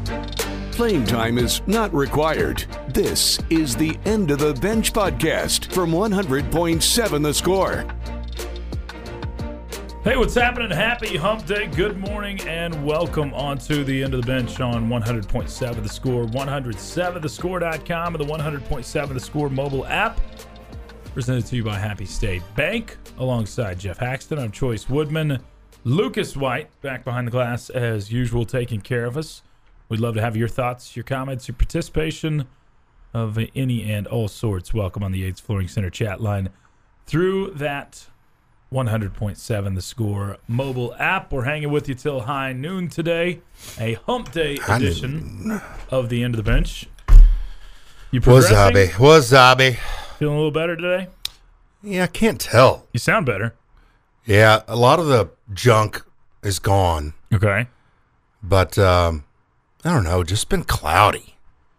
Playing time is not required. This is the End of the Bench podcast from 100.7 The Score. Hey, what's happening? Happy Hump Day. Good morning and welcome onto the End of the Bench on 100.7 The Score, 107thescore.com, and the 100.7 The Score mobile app. Presented to you by Happy State Bank. Alongside Jeff Haxton, I'm Choice Woodman. Lucas White back behind the glass as usual, taking care of us. We'd love to have your thoughts, your comments, your participation of any and all sorts. Welcome on the Yates Flooring Center chat line through that 100.7 The Score mobile app. We're hanging with you till high noon today. A Hump Day edition of the End of the Bench. You progressing? Wasabi. Feeling a little better today? Yeah, I can't tell. You sound better. Yeah, a lot of the junk is gone. Okay. But, I don't know, just been cloudy.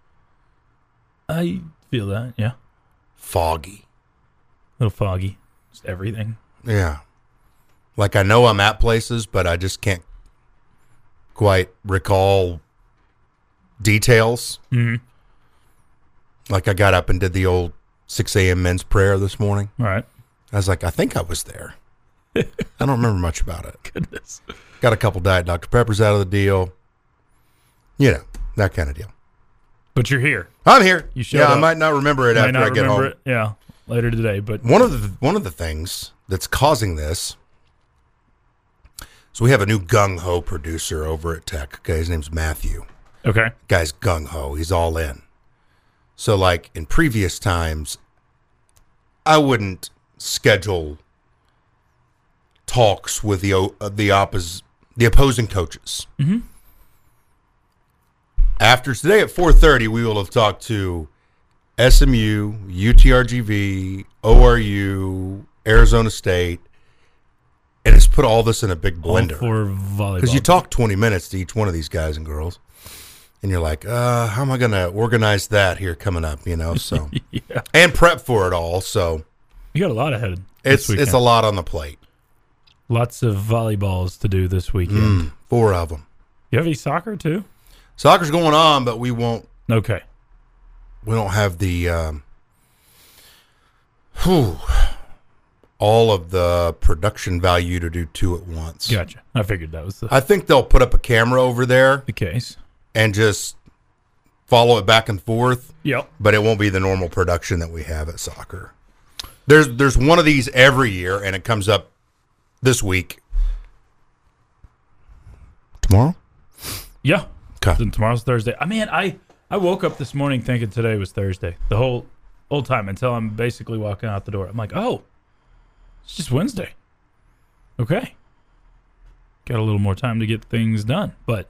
I feel that, yeah. Foggy. A little foggy. Just everything. Yeah. Like I know I'm at places, but I just can't quite recall details. Mm-hmm. Like I got up and did the old 6 a.m. men's prayer this morning. All right. I was like, I think I was there. I don't remember much about it. Goodness. Got a couple Diet Dr. Peppers out of the deal. You know, that kind of deal. But you're here. I'm here. You showed up. I might not remember it after I get home. Yeah, later today. But one of the things that's causing this, so we have a new gung-ho producer over at Tech. Okay, his name's Matthew. Okay. Guy's gung-ho. He's all in. So, like, in previous times, I wouldn't schedule talks with the opposing coaches. Mm-hmm. After today at 4:30, we will have talked to SMU, UTRGV, ORU, Arizona State, and it's put all this in a big blender. All for volleyball. Because you talk 20 minutes to each one of these guys and girls, and you're like, how am I going to organize that here coming up, you know? So yeah. And prep for it all, so. You got a lot ahead. It's a lot on the plate. Lots of volleyballs to do this weekend. 4 of them. You have any soccer too? Soccer's going on, but we won't. Okay. We don't have the all of the production value to do 2 at once. Gotcha. I figured that was I think they'll put up a camera over there the case and just follow it back and forth. Yep. But it won't be the normal production that we have at soccer. There's one of these every year, and it comes up this week. Tomorrow? Yeah. Okay. Tomorrow's Thursday. I woke up this morning thinking today was Thursday. The whole time until I'm basically walking out the door. I'm like, oh, it's just Wednesday. Okay. Got a little more time to get things done. But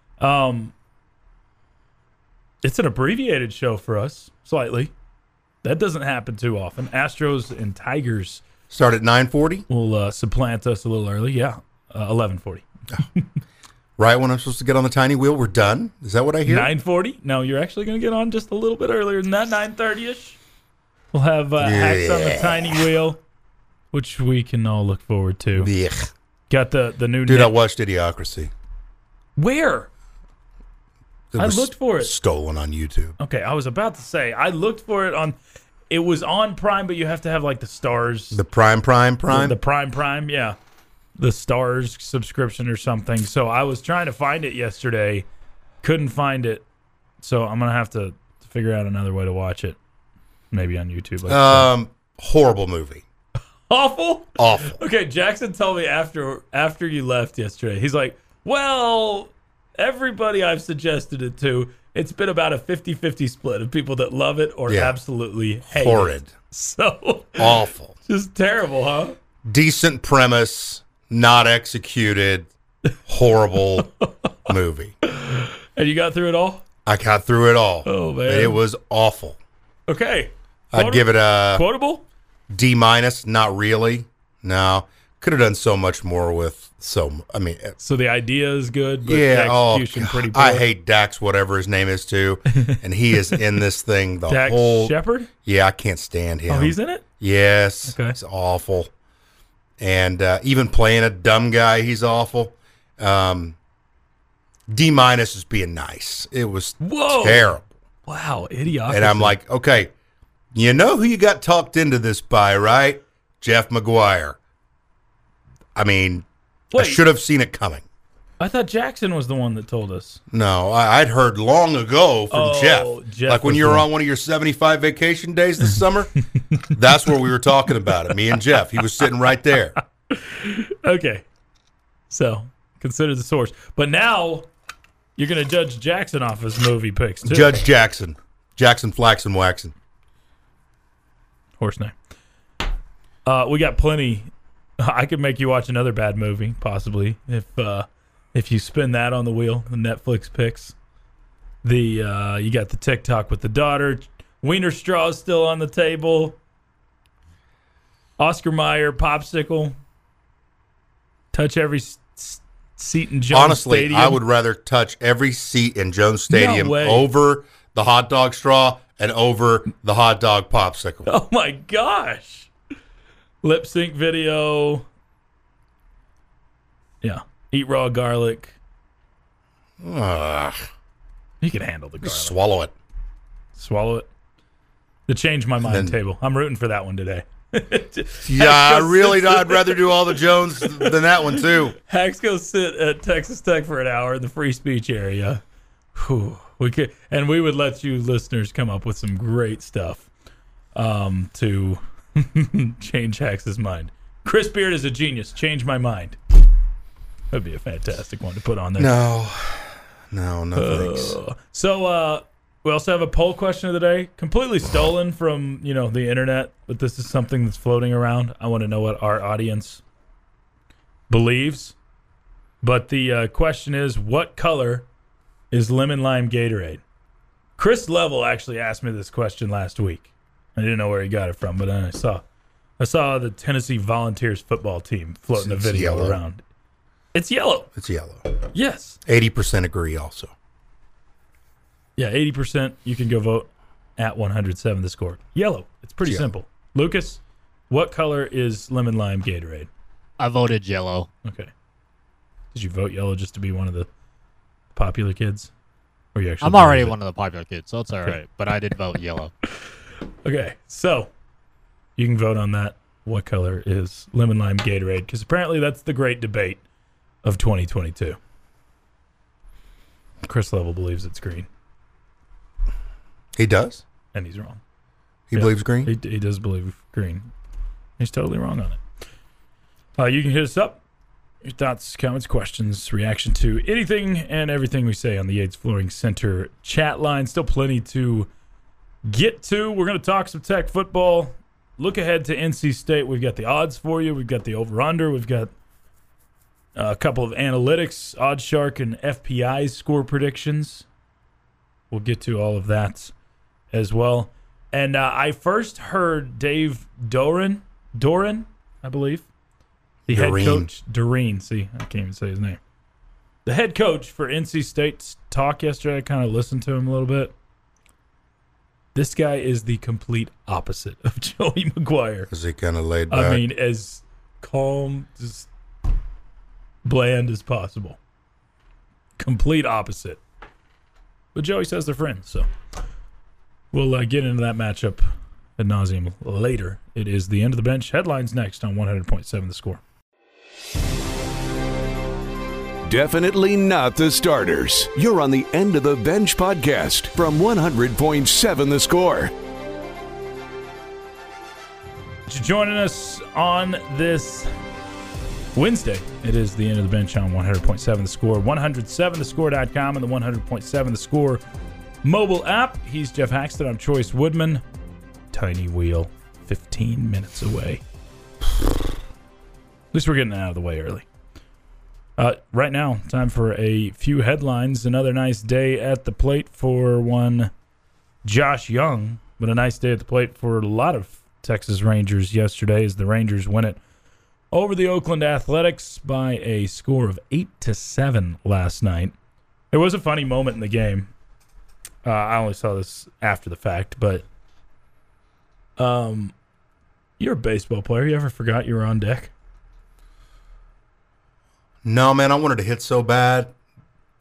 it's an abbreviated show for us, slightly. That doesn't happen too often. Astros and Tigers start at 9:40? Will supplant us a little early. Yeah, 11:40. Right when I'm supposed to get on the tiny wheel, we're done? Is that what I hear? 9:40? No, you're actually going to get on just a little bit earlier than that, 9:30ish. We'll have Hacks on the tiny wheel, which we can all look forward to. Blech. Got the new... Dude, I watched Idiocracy. Where? I looked for it. Stolen on YouTube. Okay, I was about to say, I looked for it on... It was on Prime, but you have to have, like, the Stars... The Prime? The Prime, yeah. The Stars subscription or something. So I was trying to find it yesterday. Couldn't find it. So I'm going to have to figure out another way to watch it. Maybe on YouTube. Horrible movie. Awful? Awful. Okay, Jackson told me after you left yesterday, he's like, well, everybody I've suggested it to, it's been about a 50-50 split of people that love it or absolutely hate Horrid. it. So awful. Just terrible, huh? Decent premise. Not executed, horrible movie. And you got through it all? I got through it all. Oh, man. It was awful. Okay. I'd give it a... Quotable? D-, not really. No. Could have done so much more with so the idea is good, but the execution pretty poor. I hate Dax, whatever his name is, too. And he is in this thing the Dax whole... Shepard? Yeah, I can't stand him. Oh, he's in it? Yes. Okay. It's awful. And even playing a dumb guy, he's awful. D- is being nice. It was Whoa. terrible. Wow, idiocracy. And I'm like, okay, you know who you got talked into this by, right? Jeff McGuire. I mean, I Wait. should have seen it coming. I thought Jackson was the one that told us. No, I'd heard long ago from Jeff Like when was you were the- on one of your 75 vacation days this summer. That's where we were talking about it. Me and Jeff. He was sitting right there. Okay. So, consider the source. But now, you're going to judge Jackson off his movie picks, too. Judge Jackson. Jackson Flaxen Waxen. Horse name. We got plenty. I could make you watch another bad movie, possibly, if you spin that on the wheel, the Netflix picks. You got the TikTok with the daughter. Wiener Straw is still on the table. Oscar Mayer, Popsicle. Touch every seat in Jones Honestly, Stadium. I would rather touch every seat in Jones Stadium way. over the hot dog straw and over the hot dog popsicle. Oh, my gosh. Lip sync video. Yeah. Eat raw garlic. Ugh, You can handle the garlic. swallow it. Swallow it. The change my mind Then- table. I'm rooting for that one today. Yeah, I'd rather do all the Jones than that one, too. Hacks go sit at Texas Tech for an hour in the free speech area. Whew. We would let you listeners come up with some great stuff to change Hacks' mind. Chris Beard is a genius. Change my mind. That'd be a fantastic one to put on there. No, thanks. So we also have a poll question of the day, completely stolen from the internet, but this is something that's floating around. I want to know what our audience believes. But the question is, what color is lemon lime Gatorade? Chris Level actually asked me this question last week. I didn't know where he got it from, but then I saw the Tennessee Volunteers football team floating a It's video yellow. around. It's yellow. It's yellow. Yes. 80% agree also. Yeah, 80%. You can go vote at 107 the score. Yellow. It's pretty Yellow. simple. Lucas, what color is lemon lime Gatorade? I voted yellow. Okay. Did you vote yellow just to be one of the popular kids? Or you actually I'm already believe it? one of the popular kids, so it's all right. But I did vote yellow. Okay, so you can vote on that. What color is lemon lime Gatorade? Because apparently that's the great debate of 2022. Chris Level believes it's green, He does? and he's wrong. He Yeah. believes green? He does believe green. He's totally wrong on it. You can hit us up. Your thoughts, comments, questions, reaction to anything and everything we say on the Yates Flooring Center chat line. Still plenty to get to. We're going to talk some Tech football. Look ahead to NC State. We've got the odds for you. We've got the over-under. We've got a couple of analytics, OddsShark and FPI score predictions. We'll get to all of that as well. And I first heard Dave Doran, I believe, the head Doreen. coach. Doreen, see, I can't even say his name. The head coach for NC State's talk yesterday. I kind of listened to him a little bit. This guy is the complete opposite of Joey McGuire. Is he kind of laid back? I mean, as calm, just bland as possible. Complete opposite. But Joey says they're friends, so we'll get into that matchup ad nauseum later. It is the end of the bench. Headlines next on 100.7 The Score. Definitely not the starters. You're on the End of the Bench podcast from 100.7 The Score. Joining us on this Wednesday, it is the End of the Bench on 100.7 The Score, 107thescore.com, and the 100.7 The Score mobile app. He's Jeff Haxton. I'm Choice Woodman. Tiny wheel, 15 minutes away. At least we're getting out of the way early. Right now, time for a few headlines. Another nice day at the plate for one Josh Young, but a nice day at the plate for a lot of Texas Rangers yesterday as the Rangers win it over the Oakland Athletics by a score of 8-7 last night. There was a funny moment in the game. I only saw this after the fact, but you're a baseball player. You ever forgot you were on deck? No, man, I wanted to hit so bad.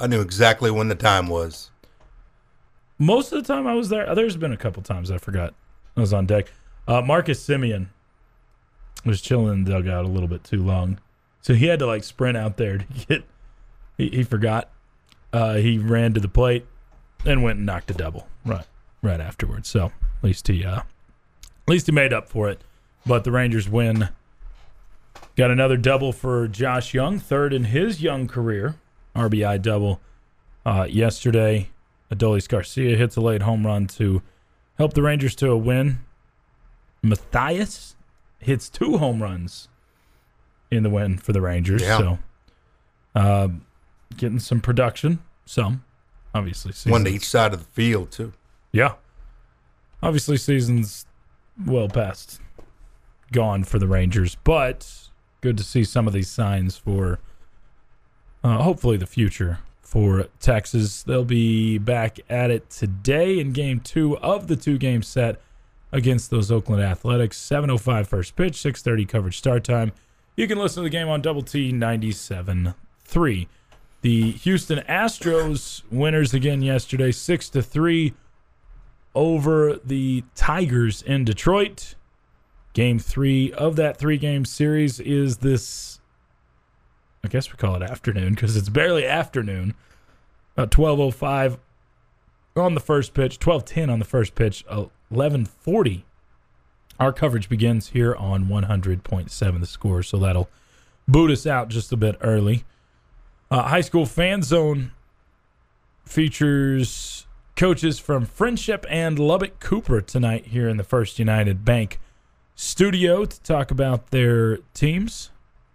I knew exactly when the time was. Most of the time I was there. There's been a couple times I forgot I was on deck. Marcus Simeon was chilling in the dugout a little bit too long. So he had to like sprint out there to get he forgot. He ran to the plate and went and knocked a double right afterwards. So at least he made up for it. But the Rangers win. Got another double for Josh Young, third in his Young career. RBI double yesterday. Adolis Garcia hits a late home run to help the Rangers to a win. Matthias hits 2 home runs in the win for the Rangers. Yeah. So getting some production. Some, obviously. One to each side of the field, too. Yeah. Obviously, season's well past gone for the Rangers, but good to see some of these signs for hopefully the future for Texas. They'll be back at it today in Game 2 of the 2-game set against those Oakland Athletics. 7:05 first pitch, 6:30 coverage start time. You can listen to the game on Double T 97.3. The Houston Astros winners again yesterday, 6-3 over the Tigers in Detroit. Game 3 of that 3-game series is this, I guess we call it afternoon because it's barely afternoon. About 12:05 on the first pitch, 12:10 on the first pitch, 11:40. Our coverage begins here on 100.7 The Score, so that'll boot us out just a bit early. High School Fan Zone features coaches from Friendship and Lubbock Cooper tonight here in the First United Bank studio to talk about their teams.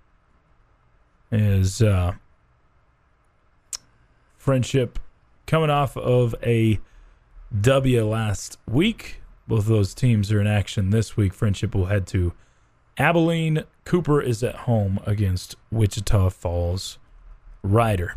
Is Friendship coming off of a W last week. Both of those teams are in action this week. Friendship will head to Abilene. Cooper is at home against Wichita Falls Rider.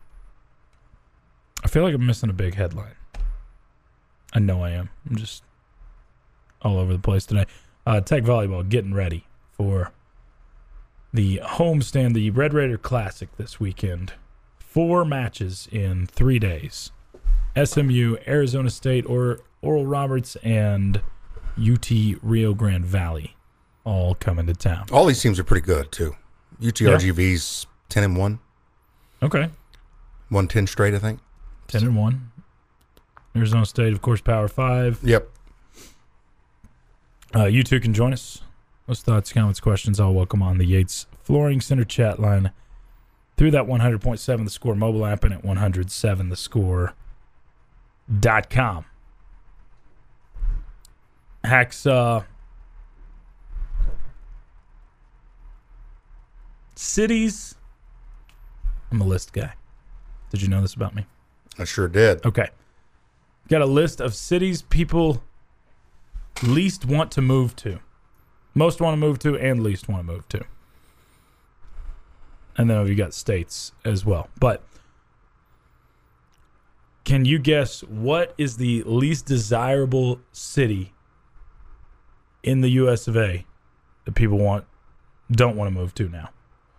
I feel like I'm missing a big headline. I know I am. I'm just all over the place today. Tech Volleyball getting ready for the homestand, the Red Raider Classic this weekend. 4 matches in 3 days. SMU, Arizona State, Oral Roberts, and UT Rio Grande Valley all coming to town. All these teams are pretty good, too. UTRGV's 10-1. Okay. 110 straight, I think. 10-1. Arizona State, of course, Power 5. Yep. You two can join us. Those thoughts, comments, questions, all welcome on the Yates Flooring Center chat line through that 100.7 The Score mobile app and at 107thescore.com. Hacksaw cities. I'm a list guy. Did you know this about me? I sure did. Okay. Got a list of cities people least want to move to. Most want to move to and least want to move to. And then you got states as well. But can you guess what is the least desirable city in the US of A that people don't want to move to now?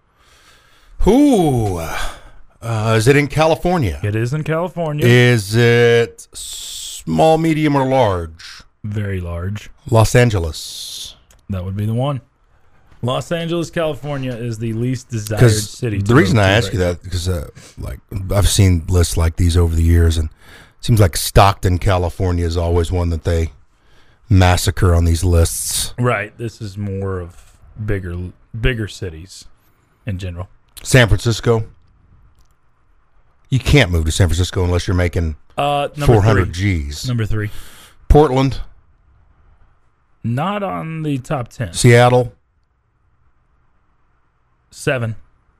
Ooh. Is it in California? It is in California. Is it small, medium, or large? Very large. Los Angeles. That would be the one. Los Angeles, California is the least desired city. The reason I ask you that because I've seen lists like these over the years, and it seems like Stockton, California is always one that they massacre on these lists. Right. This is more of bigger cities in general. San Francisco. You can't move to San Francisco unless you're making 400 G's. Number 3. Portland. Not on the top 10. Seattle. 7.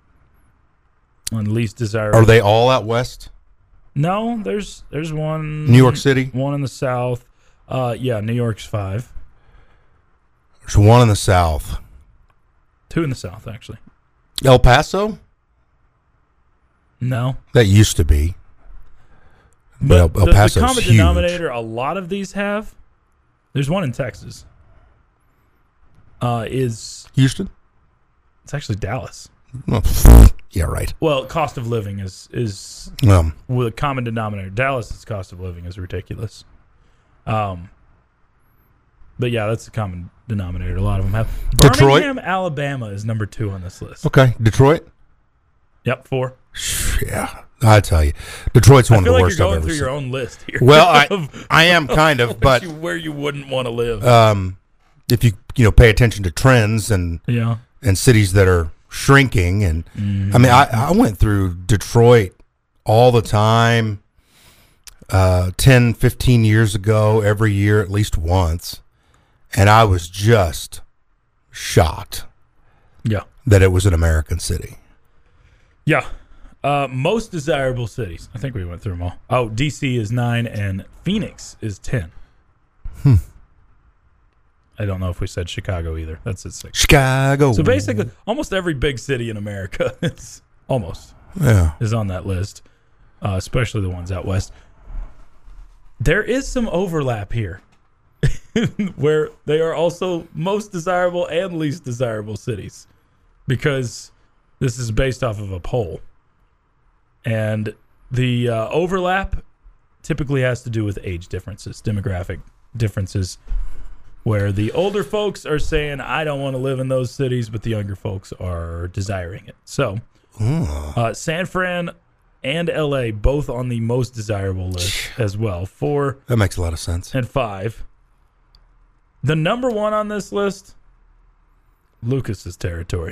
On least desirable. Are they all out west? No, there's one. New York City? One in the south. Yeah, New York's 5. There's one in the south. 2 in the south, actually. El Paso? No. That used to be. But El Paso's the common huge. denominator a lot of these have, there's one in Texas, is Houston? it's actually Dallas. Oh, Yeah, right. Well, cost of living is with a common denominator. Dallas's cost of living is ridiculous. But yeah, that's a common denominator. A lot of them have. Detroit? Birmingham, Alabama is number 2 on this list. Okay, Detroit. Yep, 4. Yeah, I tell you, Detroit's one of the worst you're I've going ever through seen. your own list here. Well, I am kind of, but where you wouldn't want to live. if you pay attention to trends and cities that are shrinking, and I mean, I went through Detroit all the time, 10, 15 years ago, every year at least once, and I was just shocked that it was an American city. Yeah. Most desirable cities. I think we went through them all. Oh, D.C. is 9 and Phoenix is 10. I don't know if we said Chicago either. That's at 6. Chicago. So basically, almost every big city in America is on that list, especially the ones out west. There is some overlap here where they are also most desirable and least desirable cities, because this is based off of a poll. And the overlap typically has to do with age differences, demographic differences, where the older folks are saying, I don't want to live in those cities, but the younger folks are desiring it. So San Fran and L.A. both on the most desirable list as well. 4 That makes a lot of sense. and 5. The number 1 on this list, Lucas's territory.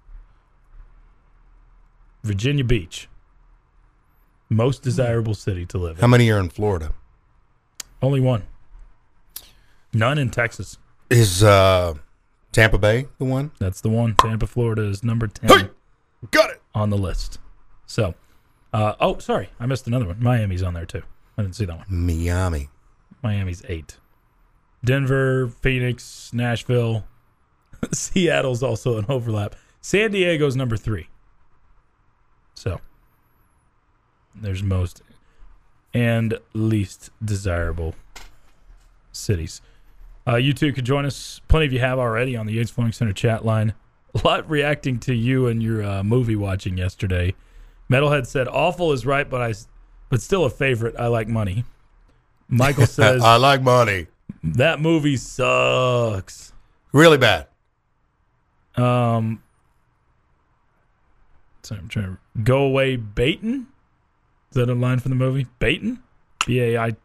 Virginia Beach. Most desirable city to live in. How many are in Florida? Only 1. None in Texas. Is Tampa Bay the one? That's the one. Tampa, Florida is number 10 Hey, got it. on the list. So, sorry. I missed another one. Miami's on there too. I didn't see that one. Miami. Miami's 8. Denver, Phoenix, Nashville. Seattle's also an overlap. San Diego's number 3. So, there's most and least desirable cities. You two could join us. Plenty of you have already on the Yates Flooring Center chat line. A lot reacting to you and your movie watching yesterday. Metalhead said, awful is right, but still a favorite. I like money. Michael says, I like money. That movie sucks. Really bad. So I'm trying to go away, Baton. Is that a line from the movie? Baton, Baitin.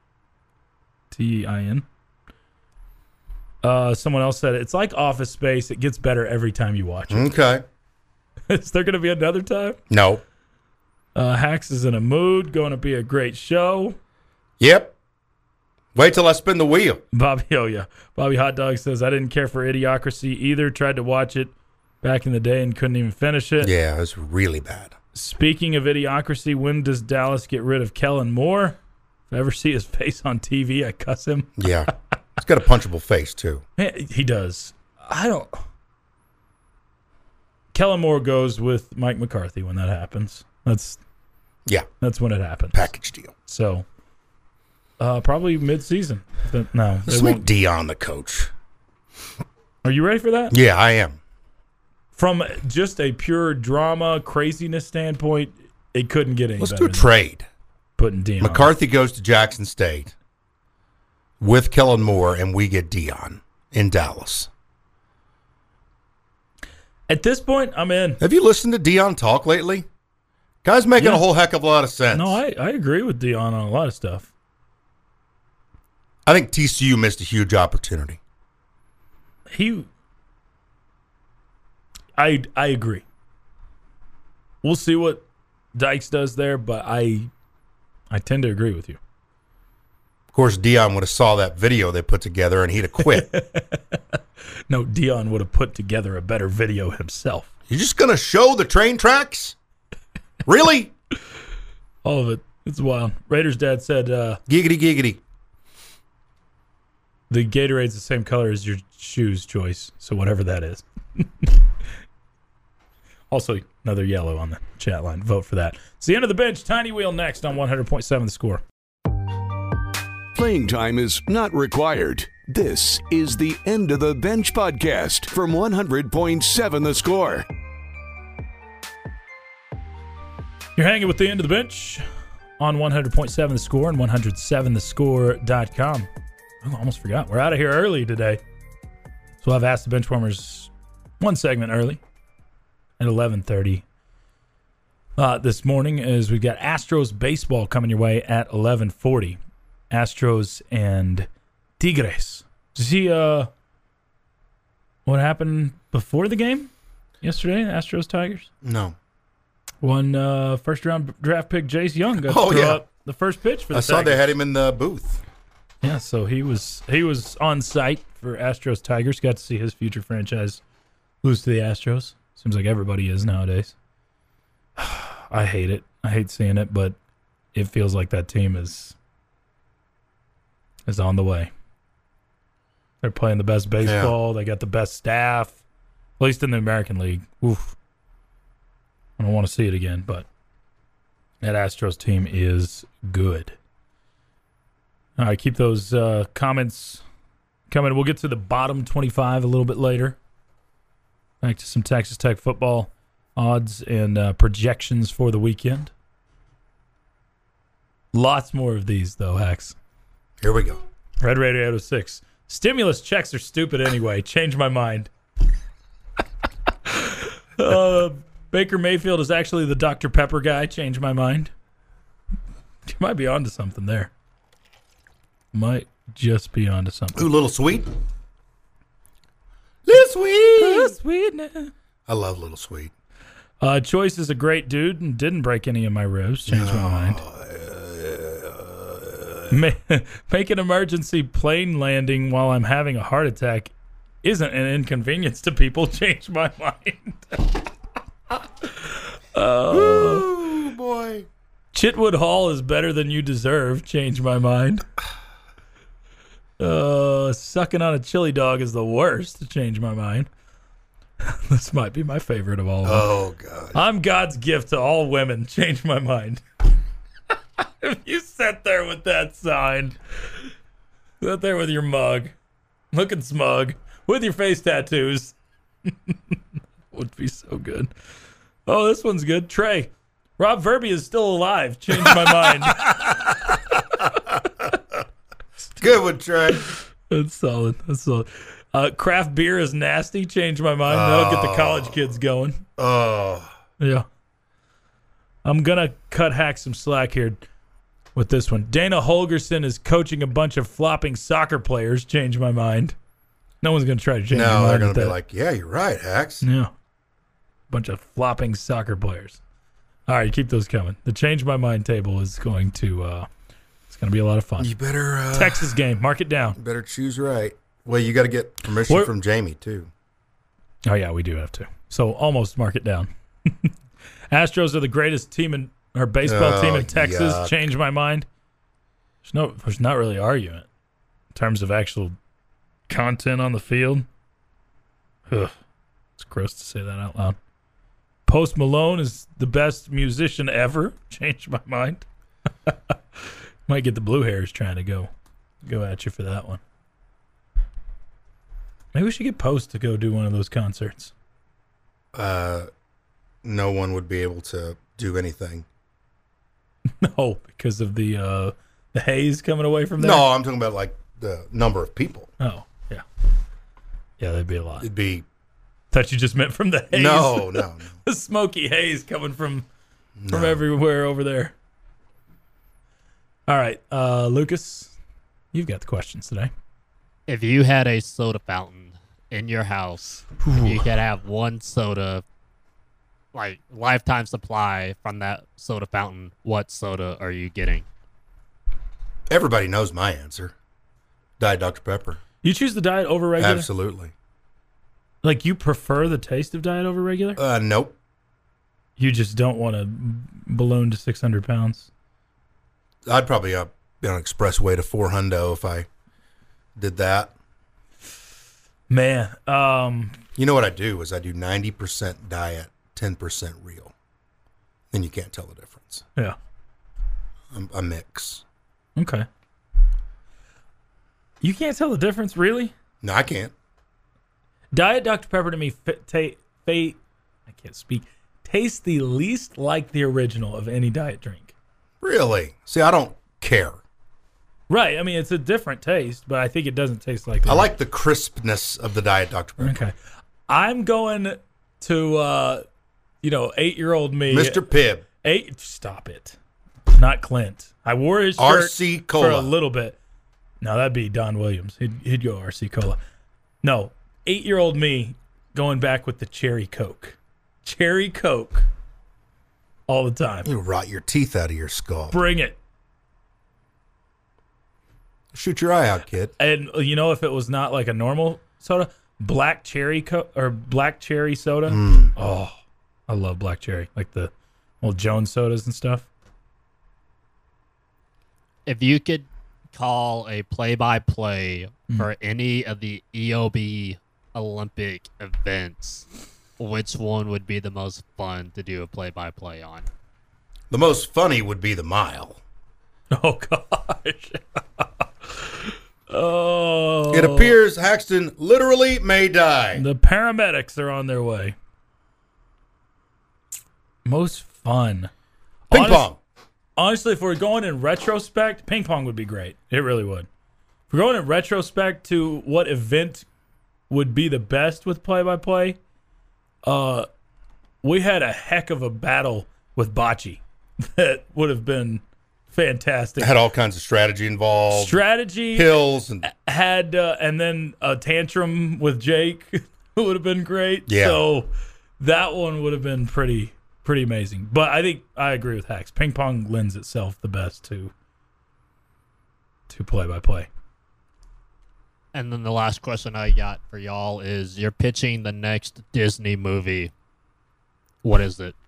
Someone else said it's like Office Space. It gets better every time you watch it. Okay. Is there going to be another time? No. Hacks is in a mood. Going to be a great show. Yep. Wait till I spin the wheel. Bobby Hot Dog says, I didn't care for Idiocracy either. Tried to watch it back in the day and couldn't even finish it. Yeah, it's really bad. Speaking of Idiocracy, when does Dallas get rid of Kellen Moore? If I ever see his face on TV, I cuss him. Yeah. He's got a punchable face, too. He does. Kellen Moore goes with Mike McCarthy when that happens. That's when it happens. Package deal. So, probably mid-season. No. Let's make Dion the coach. Are you ready for that? Yeah, I am. From just a pure drama, craziness standpoint, it couldn't get any Let's better do a trade. Putting Dion. McCarthy goes to Jackson State with Kellen Moore, and we get Dion in Dallas. At this point, I'm in. Have you listened to Dion talk lately? Guy's making a whole heck of a lot of sense. No, I agree with Dion on a lot of stuff. I think TCU missed a huge opportunity. I agree. We'll see what Dykes does there, but I tend to agree with you. Of course, Dion would have saw that video they put together, and he'd have quit. No, Dion would have put together a better video himself. You're just going to show the train tracks? Really? All of it. It's wild. Raiders' dad said, Giggity, giggity. the Gatorade's the same color as your shoes, Joyce, so whatever that is. Also, another yellow on the chat line. Vote for that. It's the end of the bench. Tiny Wheel next on 100.7 The Score. Playing time is not required. This is the End of the Bench podcast from 100.7 The Score. You're hanging with the End of the Bench on 100.7 The Score and 107thescore.com. Oh, I almost forgot. We're out of here early today. So we'll have Ask the Benchwarmers one segment early at 11:30. This morning is we've got Astros baseball coming your way at 11:40. Astros and Tigres. Did you see what happened before the game yesterday? Astros Tigers? No. One first round draft pick Jace Young got to throw up the first pitch for the I saw Tigers. they had him in the booth. Yeah, so he was on site for Astros Tigers. Got to see his future franchise lose to the Astros. Seems like everybody is nowadays. I hate it. I hate seeing it, but it feels like that team is on the way. They're playing the best baseball. Yeah. They got the best staff, at least in the American League. Oof. I don't want to see it again, but that Astros team is good. All right, keep those comments coming. We'll get to the bottom 25 a little bit later. Back to some Texas Tech football odds and projections for the weekend. Lots more of these, though, Hacks. Here we go. Red Radio 806. Stimulus checks are stupid anyway. Change my mind. Baker Mayfield is actually the Dr. Pepper guy. Change my mind. You might be onto something there. Might just be onto something. Ooh, Little Sweet. Little Sweet. Little Sweet now. I love Little Sweet. Choice is a great dude and didn't break any of my ribs. Change my mind. Make an emergency plane landing while I'm having a heart attack isn't an inconvenience to people. Change my mind. Oh, boy. Chitwood Hall is better than you deserve. Change my mind. Sucking on a chili dog is the worst. Change my mind. This might be my favorite of all. Oh, God. I'm God's gift to all women. Change my mind. If you sat there with that sign, sat there with your mug, looking smug, with your face tattoos, would be so good. Oh, this one's good. Trey, Rob Verby is still alive. Change my mind. Good one, Trey. That's solid. That's solid. Craft beer is nasty. Change my mind. That'll get the college kids going. Oh. Yeah. I'm going to cut Hack some slack here with this one. Dana Holgerson is coaching a bunch of flopping soccer players. Change my mind. No one's going to try to change my mind. No, they're going to be like, yeah, you're right, Hacks. Yeah. Bunch of flopping soccer players. All right, keep those coming. The Change My Mind table is going to it's going to be a lot of fun. You better Texas game, mark it down. You better choose right. Well, you got to get permission from Jamie too. Oh yeah, we do have to. So almost mark it down. Astros are the greatest team baseball team in Texas. Yuck. Change my mind. There's not really argument in terms of actual content on the field. Ugh, it's gross to say that out loud. Post Malone is the best musician ever. Change my mind. Might get the Blue Hairs trying to go at you for that one. Maybe we should get Post to go do one of those concerts. No one would be able to do anything. No, because of the haze coming away from there? No, I'm talking about like the number of people. Oh, yeah. Yeah, that'd be a lot. It'd be... Thought you just meant from the haze. No. The smoky haze coming from everywhere over there. All right, Lucas, you've got the questions today. If you had a soda fountain in your house, you could have one soda, like lifetime supply from that soda fountain. What soda are you getting? Everybody knows my answer. Diet Dr. Pepper. You choose the diet over regular? Absolutely. Like you prefer the taste of diet over regular? Nope. You just don't want to balloon to 600 pounds? I'd probably be on an expressway to 400 if I did that. Man. You know what I do is I do 90% diet, 10% real. Then you can't tell the difference. Yeah. I mix. Okay. You can't tell the difference, really? No, I can't. Diet Dr. Pepper to me, I can't speak, tastes the least like the original of any diet drink. Really? See, I don't care. Right. I mean, it's a different taste, but I think it doesn't taste like I like the crispness of the Diet Dr. Pepper. Okay. I'm going to, 8-year-old me. Mr. Pibb. Stop it. Not Clint. I wore his shirt RC Cola. for a little bit. No, that'd be Don Williams. He'd go RC Cola. No, 8-year-old me going back with the Cherry Coke. Cherry Coke all the time. You rot your teeth out of your skull. Bring it. Shoot your eye out, kid. And if it was not like a normal soda, black cherry soda. Oh, I love black cherry, like the old Jones sodas and stuff. If you could call a play-by-play for any of the EOB Olympic events, which one would be the most fun to do a play-by-play on? The most funny would be the mile. Oh, gosh. Oh. It appears Haxton literally may die. The paramedics are on their way. Most fun. Ping pong. Honestly, if we're going in retrospect, ping pong would be great. It really would. If we're going in retrospect to what event would be the best with play-by-play, we had a heck of a battle with bocce that would have been fantastic. It had all kinds of strategy involved. Hills and had and then a tantrum with Jake would have been great. Yeah. So that one would have been pretty amazing. But I think I agree with Hax. Ping pong lends itself the best to play-by-play. And then the last question I got for y'all is, you're pitching the next Disney movie. What is it?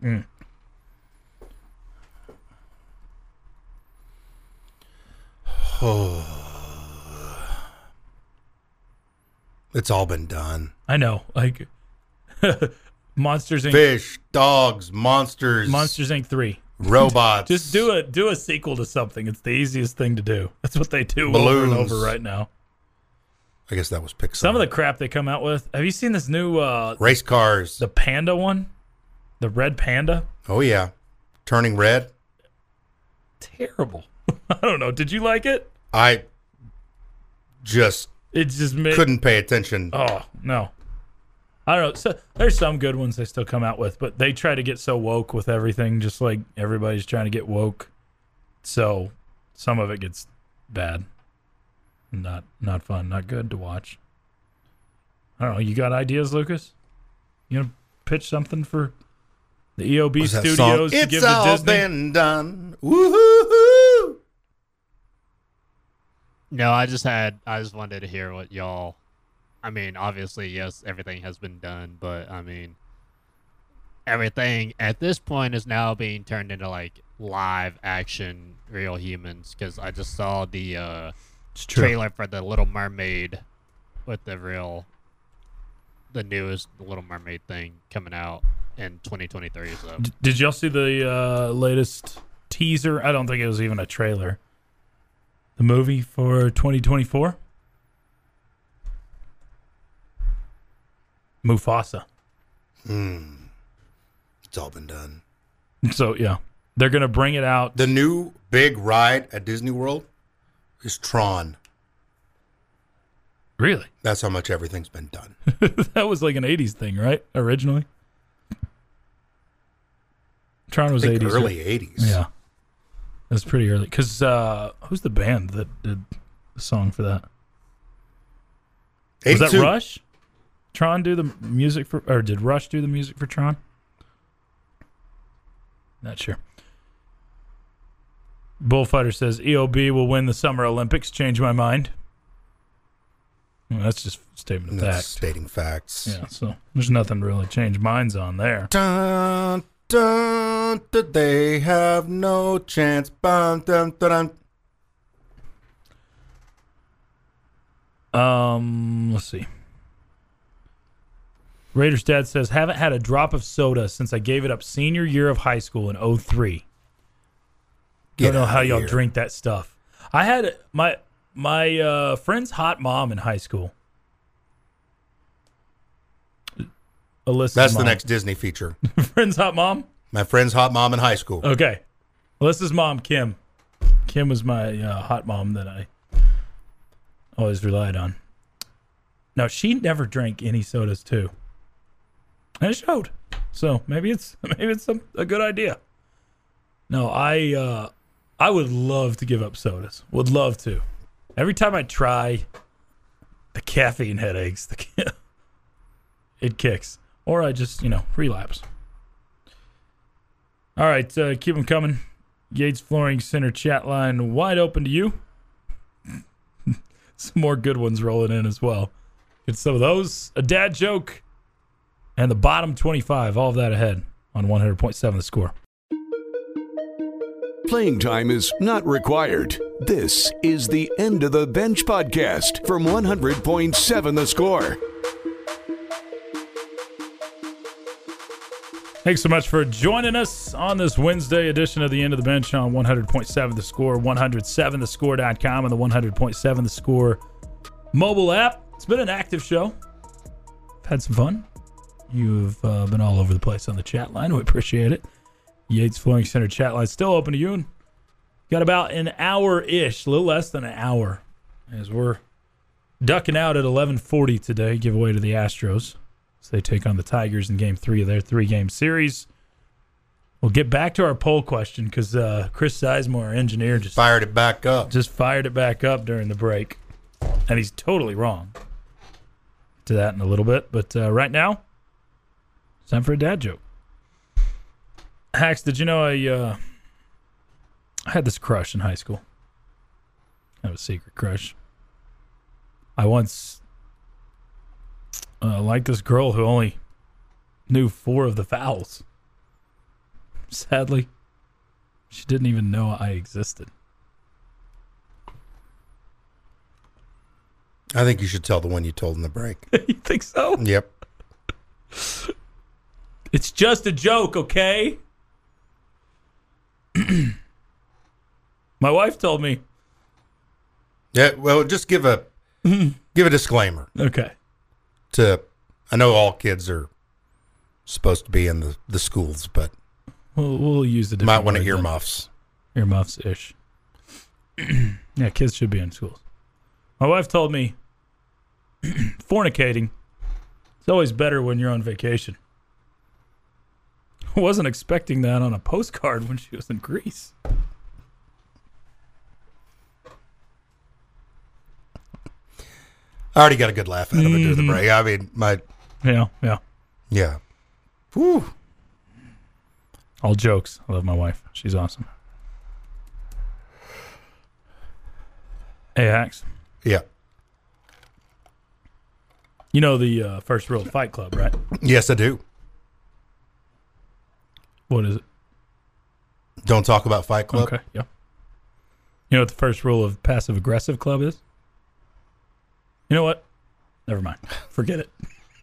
It's all been done. I know. Like Monsters Inc. Fish, dogs, monsters. Monsters Inc. 3. Robots. Just do a sequel to something. It's the easiest thing to do. That's what they do Balloons. over and over right now. I guess that was Pixar. Some of the crap they come out with. Have you seen this new race cars? The panda one? The red panda? Oh yeah. Turning red? Terrible. I don't know. Did you like it? I just couldn't pay attention. Oh, no. I don't know. So, there's some good ones they still come out with, but they try to get so woke with everything, just like everybody's trying to get woke. So some of it gets bad. Not fun, not good to watch. I don't know. You got ideas, Lucas? You gonna pitch something for the EOB studios to give to Disney? It's all been done. Woohoo! No, I just wanted to hear what y'all. I mean, obviously, yes, everything has been done, but I mean, everything at this point is now being turned into like live action, real humans. Because I just saw the trailer for the Little Mermaid with the newest Little Mermaid thing coming out in 2023. So, did y'all see the latest teaser? I don't think it was even a trailer. The movie for 2024? Mufasa. It's all been done. So, yeah. They're going to bring it out. The new big ride at Disney World is Tron. Really? That's how much everything's been done. That was like an 80s thing, right? Originally? Tron was 80s. Early 80s. Yeah. That's pretty early. Because who's the band that did the song for that? 82. Was that Rush? Tron do the music for, or did Rush do the music for Tron? Not sure. Bullfighter says EOB will win the Summer Olympics. Change my mind. Well, that's just a statement of fact. Stating facts. Yeah, so there's nothing to really change minds on there. Dun, dun, dun, they have no chance. Dun, dun, dun, dun. Let's see. Raiders dad says, haven't had a drop of soda since I gave it up senior year of high school in 2003. Don't know how y'all drink that stuff. I had my friend's hot mom in high school. Alyssa's That's mom. the next Disney feature. Friend's hot mom? My friend's hot mom in high school. Okay. Alyssa's mom, Kim. Kim was my hot mom that I always relied on. Now, she never drank any sodas, too. And it showed. So maybe it's a good idea. No, I would love to give up sodas. Would love to. Every time I try, the caffeine headaches, it kicks. Or I just, relapse. All right, keep them coming. Yates Flooring Center chat line wide open to you. Some more good ones rolling in as well. Get some of those. A dad joke. And the bottom 25. All of that ahead on 100.7 The Score. Playing time is not required. This is the End of the Bench podcast from 100.7 The Score. Thanks so much for joining us on this Wednesday edition of the End of the Bench on 100.7 The Score, 107thescore.com, and the 100.7 The Score mobile app. It's been an active show. I've had some fun. You've been all over the place on the chat line. We appreciate it. Yates Flooring Center chat line still open to you. And got about an hour-ish, a little less than an hour, as we're ducking out at 11:40 today. Giveaway to the Astros. So they take on the Tigers in Game 3 of their 3-game series. We'll get back to our poll question because Chris Sizemore, our engineer, just fired it back up. Just fired it back up during the break. And he's totally wrong. To that in a little bit. But right now, it's time for a dad joke. Hax, did you know I had this crush in high school? I have a secret crush. I once liked this girl who only knew 4 of the vowels. Sadly, she didn't even know I existed. I think you should tell the one you told in the break. You think so? Yep. It's just a joke, okay? My wife told me. Yeah, well, just give a disclaimer. Okay. I know all kids are supposed to be in the schools, but we'll use the might want to earmuffs. Earmuffs-ish. Yeah, kids should be in schools. My wife told me fornicating is always better when you're on vacation. I wasn't expecting that on a postcard when she was in Greece. I already got a good laugh out of it during the break. I mean, Yeah. Whew. All jokes. I love my wife. She's awesome. Hey, Hax. Yeah. You know the first rule of Fight Club, right? Yes, I do. What is it? Don't talk about Fight Club. Okay, yeah. You know what the first rule of Passive Aggressive Club is? You know what? Never mind. Forget it.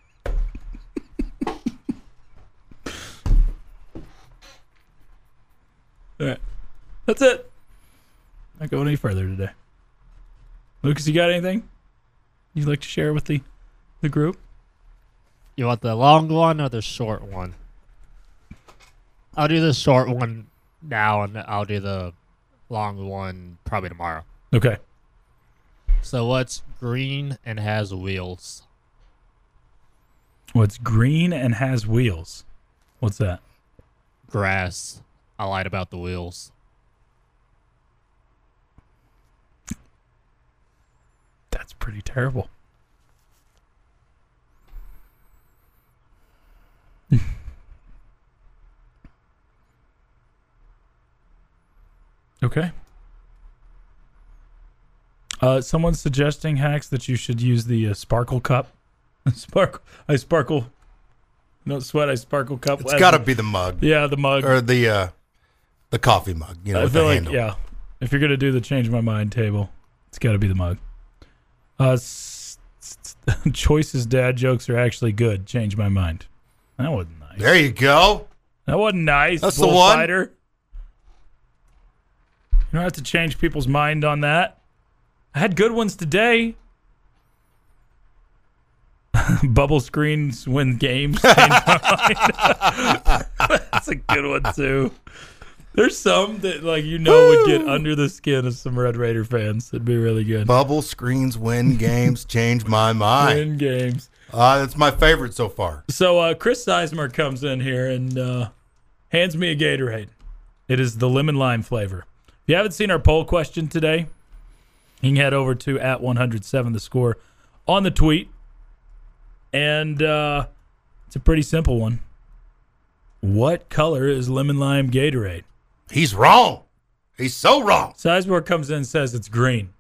All right. That's it. Not going any further today. Lucas, you got anything you'd like to share with the group? You want the long one or the short one? I'll do the short one now, and I'll do the long one probably tomorrow. Okay. So what's green and has wheels? What's green and has wheels? What's that? Grass. I lied about the wheels. That's pretty terrible. Okay. Someone's suggesting, Hax, that you should use the sparkle cup. I sparkle. No sweat. I sparkle cup. It's got to be the mug. Yeah, the mug or the coffee mug. You know, I with feel the like handle. yeah. If you're gonna do the change my mind table, it's got to be the mug. Choice's dad jokes are actually good. Change my mind. That wasn't nice. There you go. That wasn't nice. That's the one. Fighter. You don't have to change people's mind on that. I had good ones today. Bubble screens win games. That's a good one, too. There's some that, like, would get under the skin of some Red Raider fans. It'd be really good. Bubble screens win games, change my mind. Win games. That's my favorite so far. So Chris Sizemore comes in here and hands me a Gatorade. It is the lemon lime flavor. If you haven't seen our poll question today, you can head over to @107 The Score on the tweet. And it's a pretty simple one. What color is lemon lime Gatorade? He's wrong. He's so wrong. Sizemore comes in and says it's green.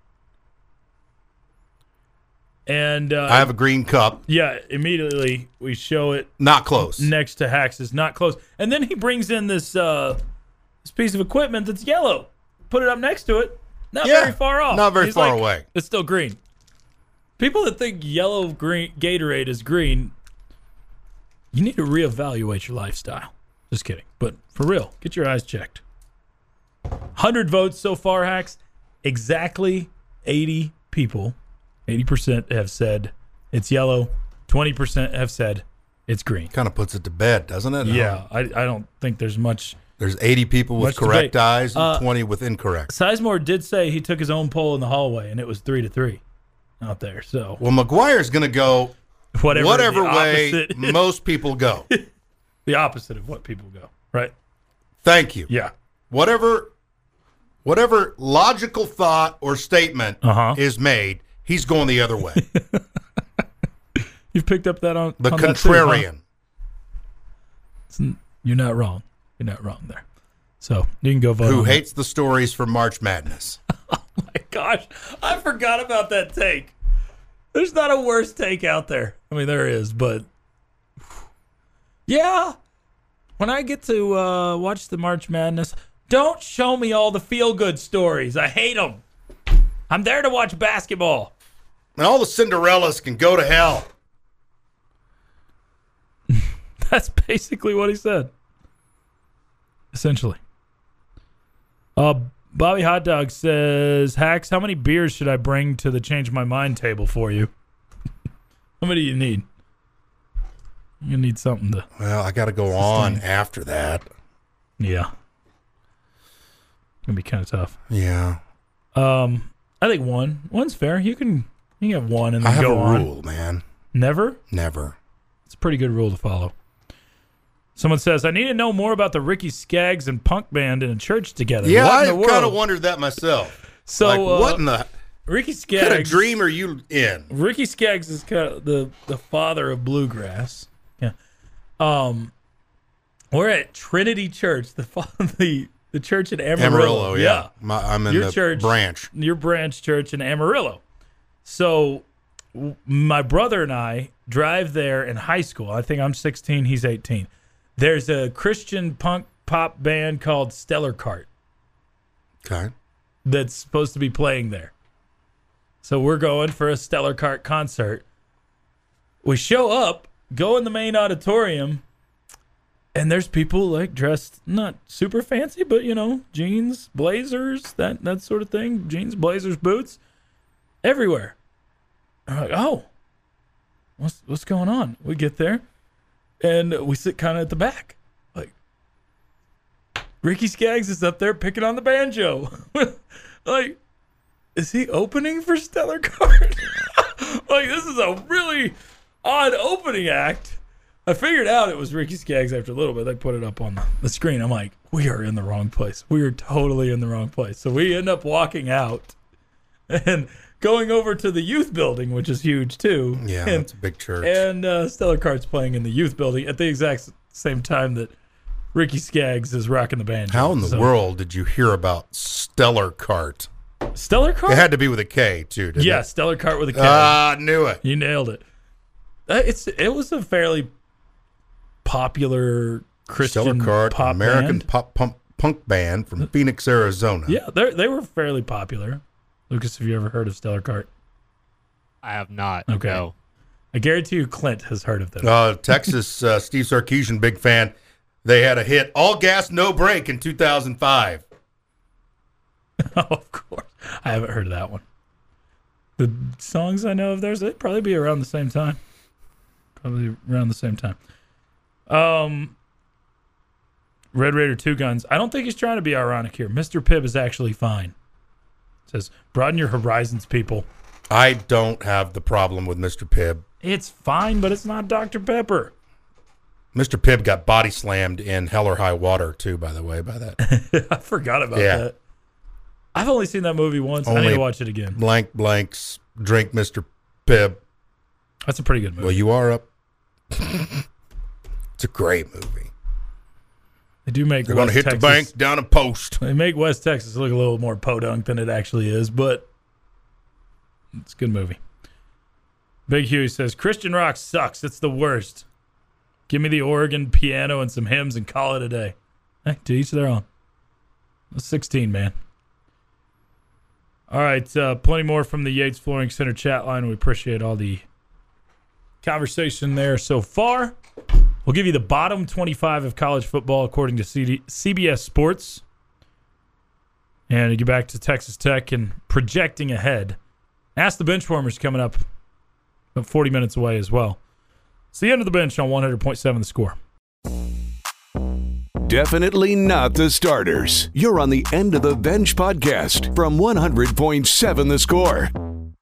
And I have a green cup. Yeah, immediately we show it. Not close. Next to Hax's, not close. And then he brings in this piece of equipment that's yellow. Put it up next to it. Not very far off. Not very far away. It's still green. People that think yellow green Gatorade is green, you need to reevaluate your lifestyle. Just kidding. But for real, get your eyes checked. 100 votes so far, Hax. Exactly 80 people, 80% have said it's yellow. 20% have said it's green. Kind of puts it to bed, doesn't it? Yeah, I don't think there's much. There's 80 people with correct eyes and 20 with incorrect. Sizemore did say he took his own poll in the hallway, and it was 3-3 out there. So well, McGuire's going to go whatever way most people go. The opposite of what people go, right? Thank you. Yeah. Whatever logical thought or statement is made, he's going the other way. You've picked up that on the on contrarian. That too, huh? You're not wrong. You're not wrong there. So you can go vote. Who hates the stories from March Madness? Oh my gosh, I forgot about that take. There's not a worse take out there. I mean, there is, but yeah. When I get to watch the March Madness, don't show me all the feel-good stories. I hate them. I'm there to watch basketball. And all the Cinderellas can go to hell. That's basically what he said. Essentially. Bobby Hot Dog says, Hax, how many beers should I bring to the Change My Mind table for you? How many do you need? You need something to... Well, I got to go on after that. Yeah. It's going to be kind of tough. Yeah. I think one. One's fair. You can have one and then go on. I have a rule, man. Never? Never. It's a pretty good rule to follow. Someone says, I need to know more about the Ricky Skaggs and Punk Band in a church together. Yeah, I kind of wondered that myself. So, like, what in the... Ricky Skaggs... What kind of dream are you in? Ricky Skaggs is kind of the father of bluegrass. Yeah. We're at Trinity Church, the church in Amarillo. Yeah. I'm in the church, branch. Your branch church in Amarillo. So my brother and I drive there in high school. I think I'm 16, he's 18. There's a Christian punk pop band called Stellar Cart. Okay. That's supposed to be playing there. So we're going for a Stellar Cart concert. We show up, go in the main auditorium, and there's people like dressed not super fancy, but jeans, blazers, that sort of thing. Jeans, blazers, boots, everywhere. I'm like, oh, what's going on? We get there, and we sit kind of at the back. Like, Ricky Skaggs is up there picking on the banjo. Like, is he opening for Stellar Cart? Like, this is a really odd opening act. I figured out it was Ricky Skaggs after a little bit. They put it up on the screen. I'm like, we are in the wrong place. We are totally in the wrong place. So we end up walking out and going over to the youth building, which is huge too. Yeah, it's a big church. And Stellar Cart's playing in the youth building at the exact same time that Ricky Skaggs is rocking the banjo. How in the world did you hear about Stellar Cart? Stellar Cart? It had to be with a K too, didn't it? Stellar Cart with a K. Ah, knew it. You nailed it. It was a fairly popular Christian Stellar Cart, pop American band. punk band from Phoenix, Arizona. Yeah, they were fairly popular. Lucas, have you ever heard of Stellar Cart? I have not. Okay. No. I guarantee you Clint has heard of them. Texas, Steve Sarkisian, big fan. They had a hit, All Gas, No Break in 2005. Oh, of course. I haven't heard of that one. The songs I know of theirs, they'd probably be around the same time. probably around the same time. Red Raider 2 Guns. I don't think he's trying to be ironic here. Mr. Pibb is actually fine. Says, broaden your horizons, people. I don't have the problem with Mr. Pibb. It's fine, but it's not Dr. Pepper. Mr. Pibb got body slammed in Hell or High Water, too, by the way, by that. I forgot about that. I've only seen that movie once. I need to watch it again. Blanks, drink Mr. Pibb. That's a pretty good movie. Well, you are up. It's a great movie. They do make They're going to hit Texas, the bank down a post. They make West Texas look a little more podunk than it actually is, but it's a good movie. Big Huey says, Christian rock sucks. It's the worst. Give me the organ, piano, and some hymns and call it a day. Hey, to each their own. 16, man. All right, plenty more from the Yates Flooring Center chat line. We appreciate all the conversation there so far. We'll give you the bottom 25 of college football according to CBS Sports. And to get back to Texas Tech and projecting ahead. Ask the Benchwarmers coming up about 40 minutes away as well. It's the end of the bench on 100.7 The Score. Definitely not the starters. You're on the End of the Bench podcast from 100.7 The Score.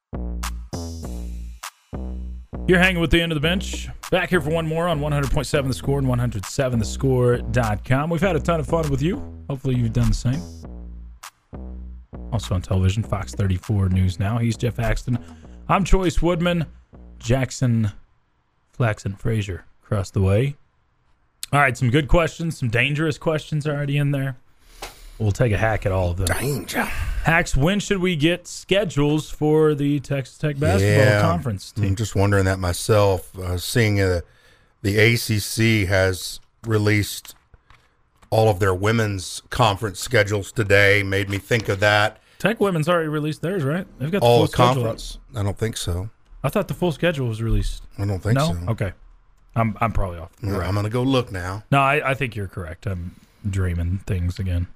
You're hanging with the End of the Bench. Back here for one more on 100.7 The Score and 107thescore.com. We've had a ton of fun with you. Hopefully you've done the same. Also on television, Fox 34 News Now. He's Jeff Axton. I'm Choice Woodman. Jackson Flaxen Frazier across the way. All right, some good questions, some dangerous questions already in there. We'll take a hack at all of them. Danger. Hacks, when should we get schedules for the Texas Tech basketball conference team? I'm just wondering that myself. Seeing the ACC has released all of their women's conference schedules today made me think of that. Tech women's already released theirs, right? They've got the all full the schedule conference. I don't think so. I thought the full schedule was released. I don't think so. No? Okay. I'm probably off. No, I'm going to go look now. No, I think you're correct. I'm dreaming things again.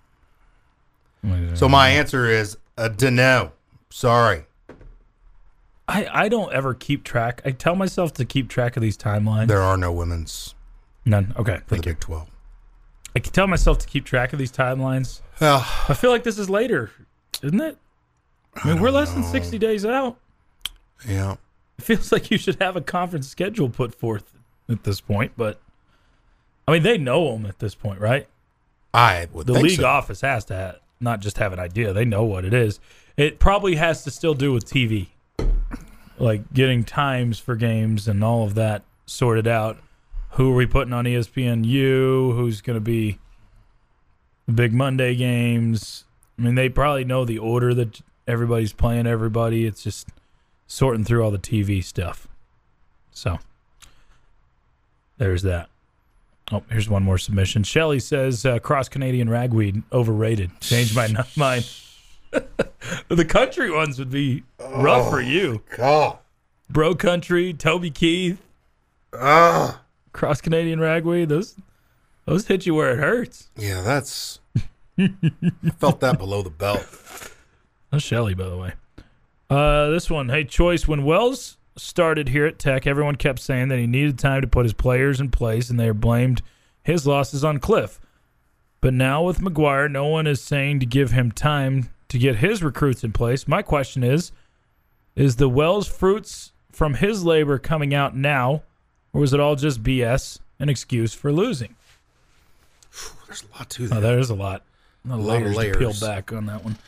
So my answer is no. Sorry. I don't ever keep track. I tell myself to keep track of these timelines. There are no women's. None. Okay. For the Big 12. I can tell myself to keep track of these timelines. I feel like this is later, isn't it? I mean, we're less than 60 days out. Yeah. It feels like you should have a conference schedule put forth at this point, but I mean, they know them at this point, right? I would think so. The league office has to not just have an idea. They know what it is. It probably has to still do with TV, like getting times for games and all of that sorted out. Who are we putting on ESPNU? Who's going to be the big Monday games? I mean, they probably know the order that everybody's playing everybody. It's just sorting through all the TV stuff. So there's that. Oh, here's one more submission. Shelly says cross-Canadian ragweed overrated. Changed my mind. The country ones would be rough for you. God. Bro Country, Toby Keith. Cross-Canadian ragweed, those hit you where it hurts. Yeah, that's... I felt that below the belt. That's Shelly, by the way. This one, hey, Choice, when Wells started here at Tech, everyone kept saying that he needed time to put his players in place, and they blamed his losses on Cliff. But now with McGuire, no one is saying to give him time to get his recruits in place. My question is the Wells fruits from his labor coming out now, or was it all just BS, an excuse for losing? There's a lot to that. Oh, there is a lot. A lot of layers to peel back on that one.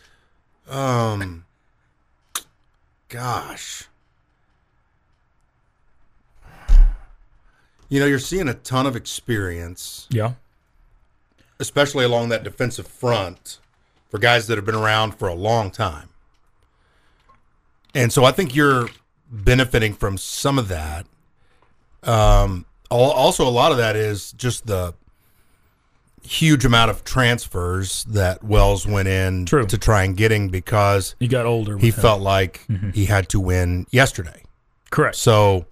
Gosh. You know, you're seeing a ton of experience. Yeah. Especially along that defensive front for guys that have been around for a long time. And so I think you're benefiting from some of that. Also, a lot of that is just the huge amount of transfers that Wells went in to try and getting because he got older. He felt like he had to win yesterday. Correct. So,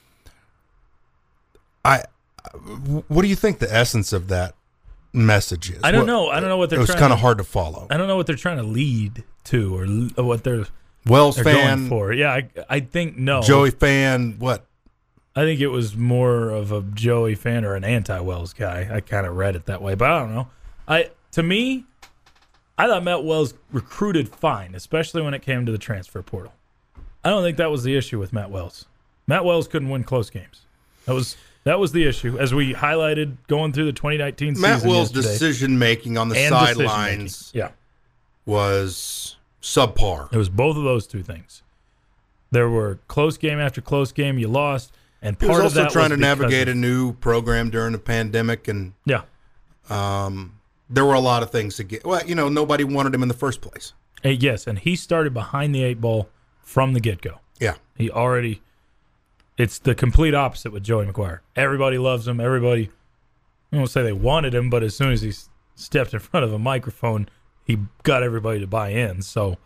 what do you think the essence of that message is? I don't know. I don't know what they're. It was kind of hard to follow. I don't know what they're trying to lead to or what they're Wells fan going for. Yeah, I think no. Joey fan. What? I think it was more of a Joey fan or an anti-Wells guy. I kind of read it that way, but I don't know. To me, I thought Matt Wells recruited fine, especially when it came to the transfer portal. I don't think that was the issue with Matt Wells. Matt Wells couldn't win close games. That was the issue, as we highlighted going through the 2019 season. Matt Wells' yesterday. decision-making on the sidelines was subpar. It was both of those two things. There were close game after close game you lost, and part he was of that also trying was to navigate a new program during the pandemic, and there were a lot of things to get. Well, nobody wanted him in the first place. Yes, and he started behind the 8 ball from the get-go. Yeah. It's the complete opposite with Joey McGuire. Everybody loves him. Everybody, I won't say they wanted him, but as soon as he stepped in front of a microphone, he got everybody to buy in. So,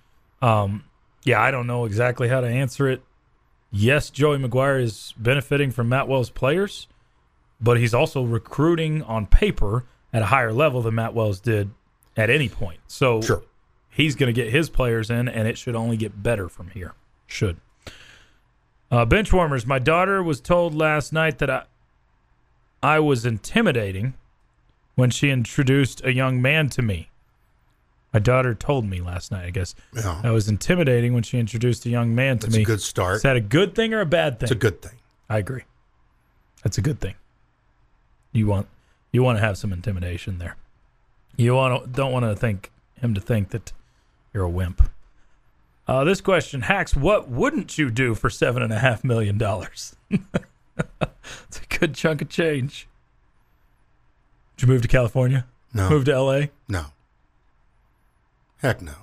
I don't know exactly how to answer it. Yes, Joey McGuire is benefiting from Matt Wells' players, but he's also recruiting on paper at a higher level than Matt Wells did at any point. So sure. He's going to get his players in, and it should only get better from here. Should. Benchwarmers, my daughter was told last night that I was intimidating when she introduced a young man to me. My daughter told me last night, I guess. Yeah. I was intimidating when she introduced a young man to me. That's a good start. Is that a good thing or a bad thing? It's a good thing. I agree. That's a good thing. You want to have some intimidation there. You don't want to think him to think that you're a wimp. This question, Hacks, what wouldn't you do for $7.5 million? It's a good chunk of change. Did you move to California? No. Move to LA? No. Heck no.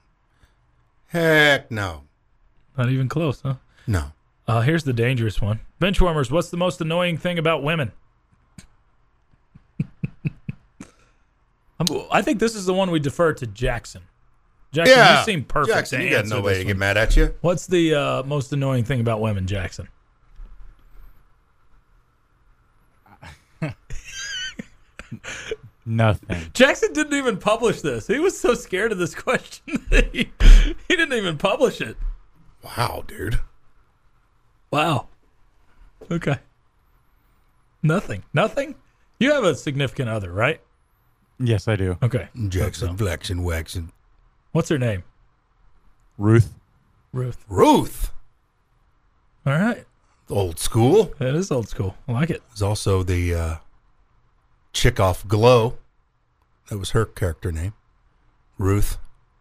Heck no. Not even close, huh? No. Here's the dangerous one. Benchwarmers, what's the most annoying thing about women? I think this is the one we defer to Jackson. Jackson, you seem perfect Jackson, to you got answer nobody this to one. get mad at you. What's the most annoying thing about women, Jackson? Nothing. Jackson didn't even publish this. He was so scared of this question that he didn't even publish it. Wow, dude. Wow. Okay. Nothing. You have a significant other, right? Yes, I do. Okay. Jackson, Flexion, Waxon. What's her name? Ruth. Ruth. All right. Old school. That is old school. I like it. There's also the chick off Glow. That was her character name. Ruth.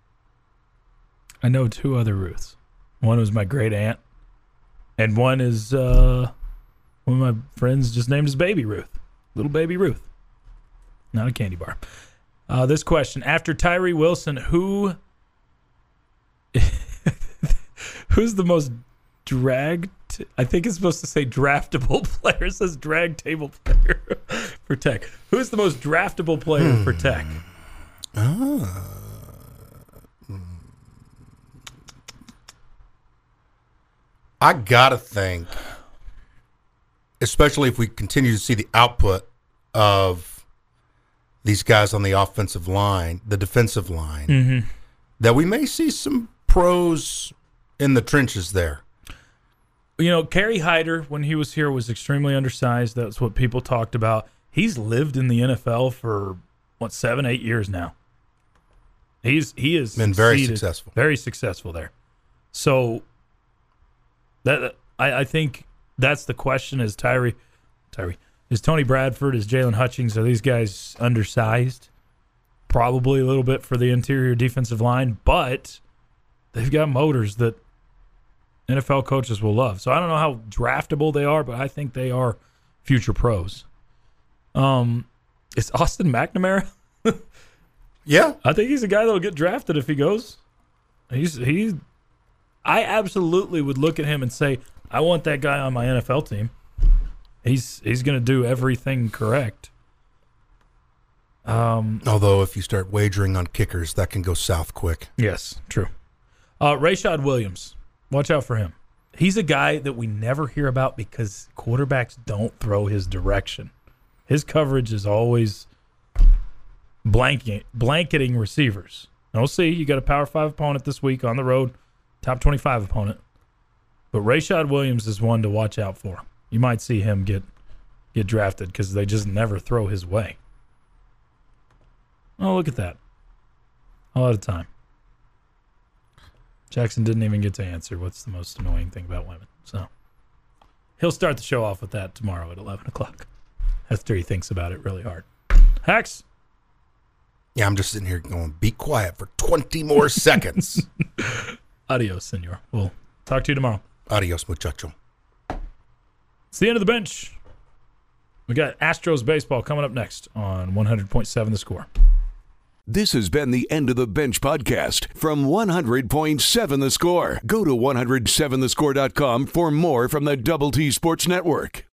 I know 2 other Ruths. One was my great aunt, and one is one of my friends just named his baby Ruth. Little baby Ruth. Not a candy bar. This question, after Tyree Wilson, who's the most dragged? I think it's supposed to say draftable player. It says drag table player for Tech. Who's the most draftable player for Tech? I gotta think, especially if we continue to see the output of these guys on the offensive line, the defensive line, that we may see some pros in the trenches there. You know, Kerry Hyder, when he was here, was extremely undersized. That's what people talked about. He's lived in the NFL for, 7-8 years now. He has been very successful. Very successful there. So that I think that's the question: is Tyree, is Tony Bradford, is Jalen Hutchings, are these guys undersized? Probably a little bit for the interior defensive line, but they've got motors that NFL coaches will love. So I don't know how draftable they are, but I think they are future pros. Is Austin McNamara? Yeah. I think he's a guy that'll get drafted if he goes. I absolutely would look at him and say, I want that guy on my NFL team. He's going to do everything correct. Although if you start wagering on kickers, that can go south quick. Yes, true. Rashad Williams, watch out for him. He's a guy that we never hear about because quarterbacks don't throw his direction. His coverage is always blanketing receivers. Now we'll see. You got a Power 5 opponent this week on the road, top 25 opponent. But Rashad Williams is one to watch out for. You might see him get drafted because they just never throw his way. Oh, look at that. All out of time. Jackson didn't even get to answer what's the most annoying thing about women. So he'll start the show off with that tomorrow at 11 o'clock after he thinks about it really hard. Hex? Yeah, I'm just sitting here going, be quiet for 20 more seconds. Adios, senor. We'll talk to you tomorrow. Adios, muchacho. It's the end of the bench. We got Astros baseball coming up next on 100.7 The Score. This has been the End of the Bench podcast from 100.7 The Score. Go to 107thescore.com for more from the Double T Sports Network.